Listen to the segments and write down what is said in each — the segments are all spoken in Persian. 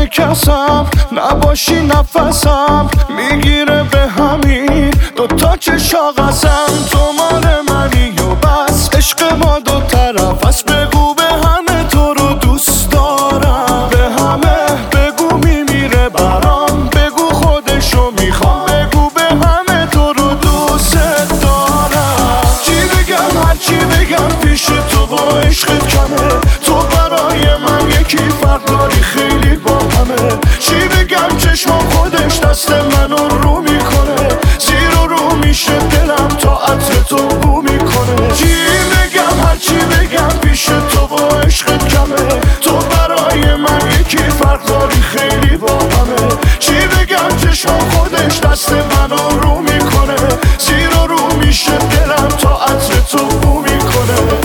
اگه کسم نباشی نفسم میگیره به همین دوتا که شاقسم. تو مال منی و بس عشق ما دو طرف است. بگو به همه تو رو دوست دارم، به همه بگو میمیره برام، بگو خودشو میخوام، بگو به همه تو رو دوست دارم. چی بگم هرچی بگم پیش تو با عشقت کمه. تو برای من یکی فرق داری خیلی با همه. چی بگم چشم خودش دست منو رو میکنه، زیر و رو میشه دلم تا عطر تو بو میکنه. چی بگم هرچی بگم پیش تو با عشقت کمه. تو برای من یکی فرق داری خیلی با همه. چی بگم چشم خودش دست منو رو میکنه، زیر و رو میشه دلم تا عطر تو بو میکنه.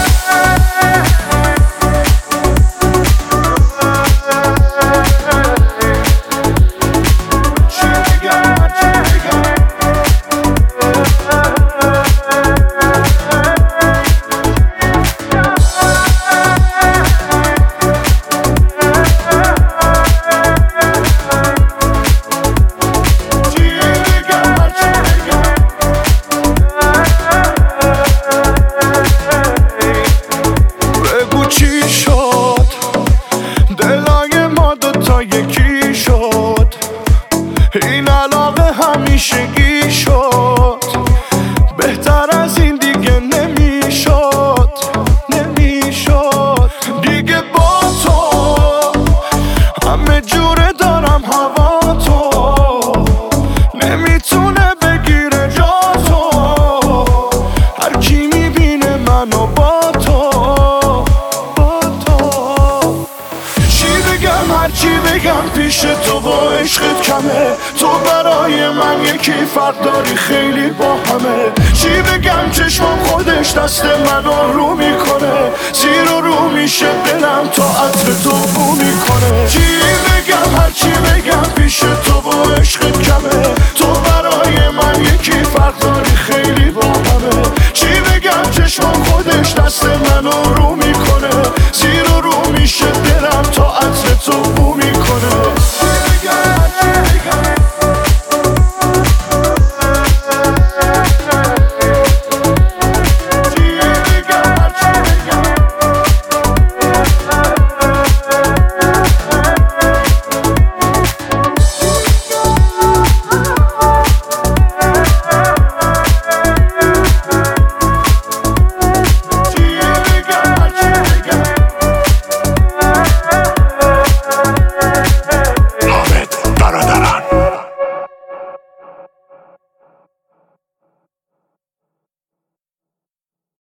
یکی شد این علاقه همیشگی شد، بهتر از این دیگه نمیشد دیگه. با تو همه جوره دارم هوا تو، نمیتونه بگیره جا تو. هر کی میبینه منو با تو. هرچی بگم پیش تو با عشقت کمه. تو برای من یکی فرق داری خیلی با همه. چی بگم چشمم خودش دست منو رو میکنه، زیر و رو میشه دلم تا عطر تو بو میکنه. چی بگم هرچی بگم پیش تو با عشقت کمه.